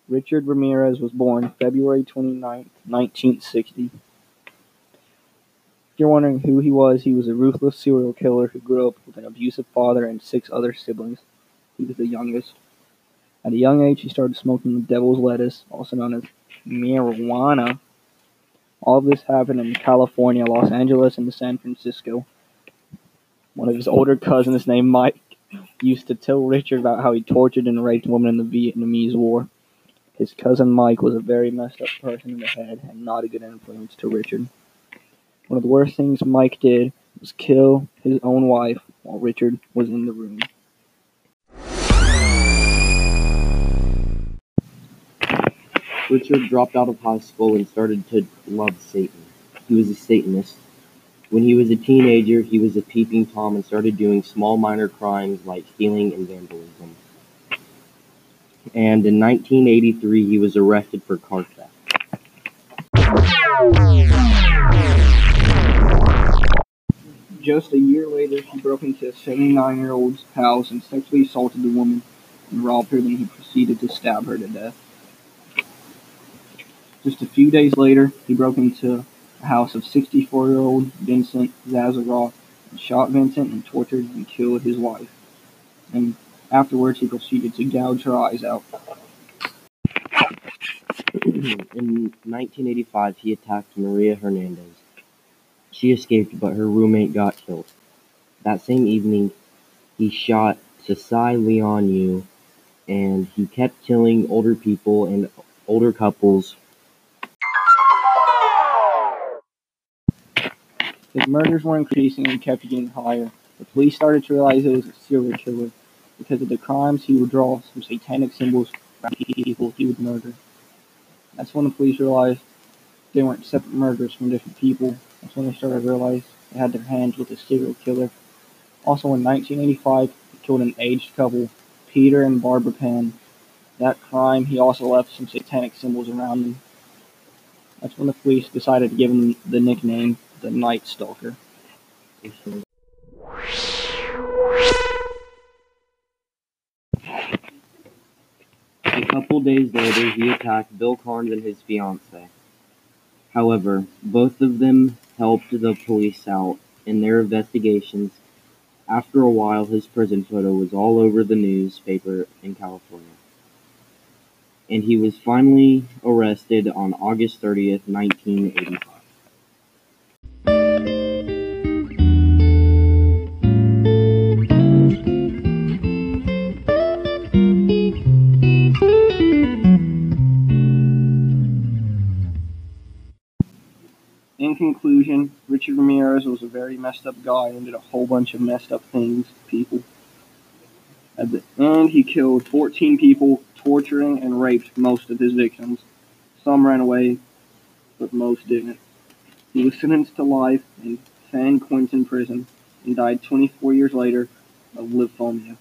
Richard Ramirez was born February 29th, 1960. If you're wondering who he was a ruthless serial killer who grew up with an abusive father and six other siblings. He was the youngest. At a young age, he started smoking the devil's lettuce, also known as marijuana. All of this happened in California, Los Angeles, and San Francisco. One of his older cousins, named Mike, used to tell Richard about how he tortured and raped women in the Vietnamese War. His cousin Mike was a very messed up person in the head and not a good influence to Richard. One of the worst things Mike did was kill his own wife while Richard was in the room. Richard dropped out of high school and started to love Satan. He was a Satanist. When he was a teenager, he was a peeping Tom and started doing small minor crimes like stealing and vandalism. And in 1983, he was arrested for car theft. Just a year later, he broke into a 79-year-old's house and sexually assaulted the woman and robbed her, then he proceeded to stab her to death. Just a few days later, he broke into the house of 64-year-old Vincent Zazaroff and shot Vincent and tortured and killed his wife. And afterwards, he proceeded to gouge her eyes out. In 1985, he attacked Maria Hernandez. She escaped, but her roommate got killed. That same evening, he shot Sasai Leon Yu, and he kept killing older people and older couples. His murders were increasing and kept getting higher. The police started to realize it was a serial killer. Because of the crimes, he would draw some satanic symbols from people he would murder. That's when the police realized they weren't separate murders from different people. That's when they started to realize they had their hands with a serial killer. Also in 1985, he killed an aged couple, Peter and Barbara Penn. That crime, he also left some satanic symbols around them. That's when the police decided to give him the nickname, the Night Stalker. A couple days later, he attacked Bill Carnes and his fiancée. However, both of them helped the police out in their investigations. After a while, his prison photo was all over the newspaper in California. And he was finally arrested on August 30th, 1985. In conclusion, Richard Ramirez was a very messed up guy and did a whole bunch of messed up things to people. At the end, he killed 14 people, torturing and raped most of his victims. Some ran away, but most didn't. He was sentenced to life in San Quentin prison and died 24 years later of lymphoma.